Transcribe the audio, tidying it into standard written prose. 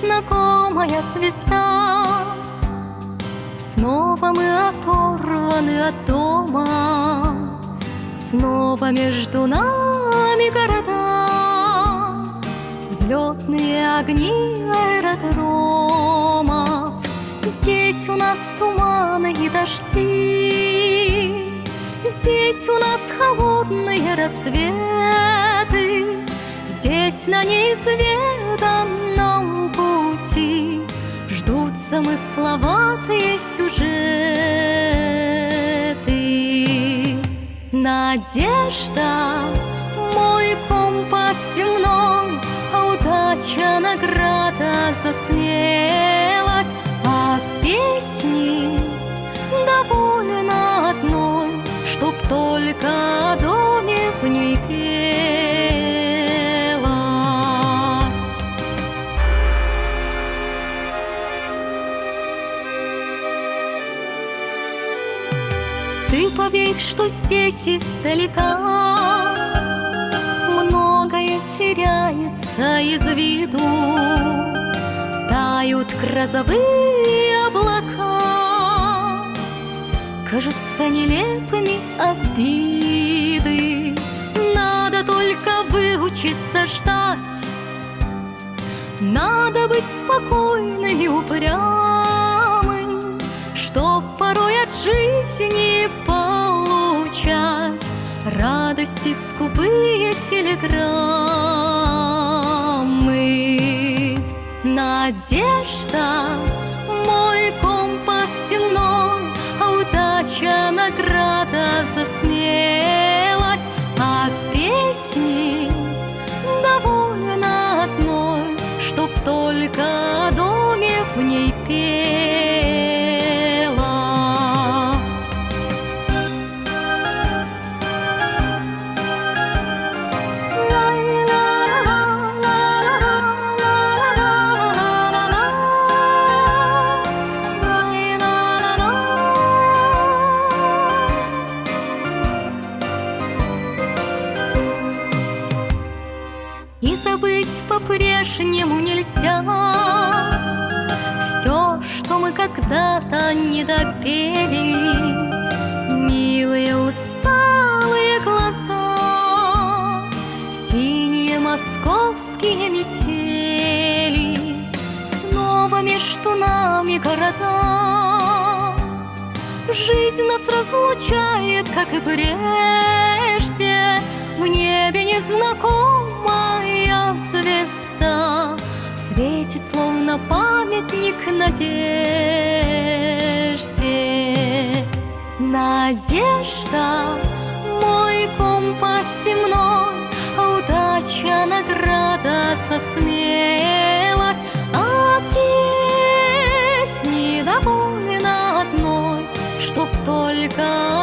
знакомая звезда. Снова мы оторваны от дома, снова между нами города, взлетные огни аэродромов. Здесь у нас туманы и дожди, здесь у нас холодные рассветы, здесь на неизведанном пути ждут замысловатые сюжеты. Надежда — мой компас земной, а удача — награда за смелость, а песни довольно одной, чтоб только о доме в ней пелось. Ты поверь, что здесь издалека многое теряется из виду, тают грозовые облака, кажутся нелепыми обиды. Надо только выучиться ждать, надо быть спокойным и упрямым, чтоб порой от жизни получать радости скупые телеграммы. Надежда — мой компас земной, а удача — награда за смелость, а песни довольно одной, чтоб только о доме в ней пелось. И забыть по-прежнему нельзя все, что мы когда-то не допели. Милые усталые глаза, синие московские метели, снова между нами города. Жизнь нас разлучает, как и прежде, в небе незнакомая звезда светит, словно памятник надежде. Надежда — мой компас земной, а удача — награда за смелость, а песни довольно одной, чтоб только